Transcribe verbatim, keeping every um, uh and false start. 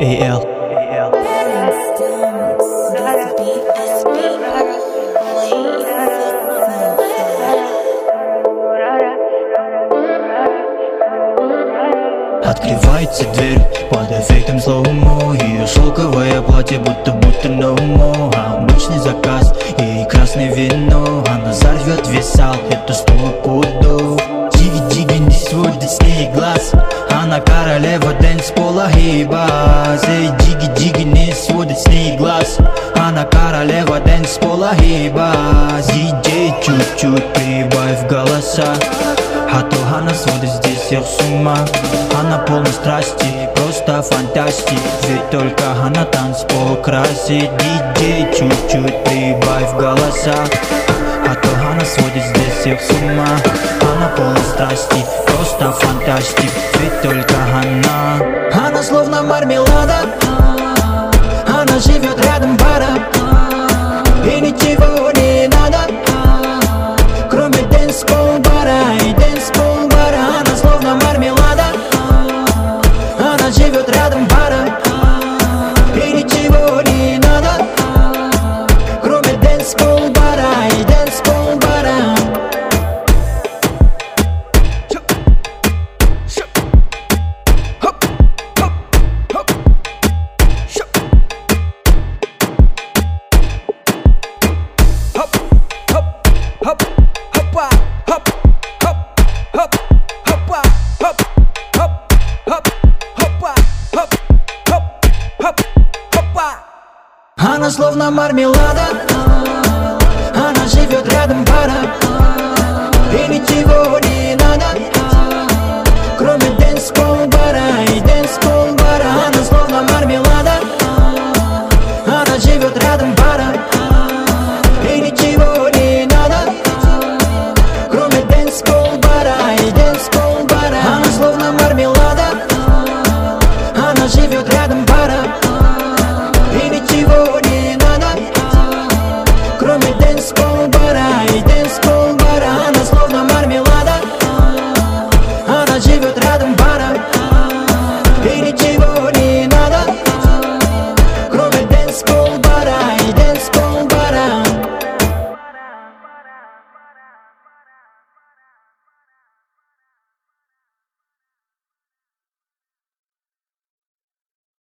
эй эл. Открывается дверь под эффектом слоумо. Ее шелковое платье будто-будто новому. Обычный заказ, ей красное вино. Она зарвет весь зал, это сто пудов. Диги-диги не сводит с ней глаз. Она королева дэнс-пола и баз. Эй, диги-диги не сводит с ней глаз. Она королева дэнс-пола и баз. Диджей, чуть-чуть прибавь голоса, а то она сводит здесь всех с ума. Она полна страсти, просто фантастик. Ведь только она танцпол красит. Диджей, чуть-чуть прибавь голоса, а то она сводит здесь всех с ума. Она полна страсти, просто фантастик. Ведь только она. Она словно мармелада. Она живет рядом бара, и ничего не надо, кроме дэнс-пол бара и дэнс-пол бара. Она словно мармелада. Она живет рядом бара, и ничего не надо, кроме дэнс-пол бара и дэнс-пол бара. Она словно мармелада. Она живет рядом бара,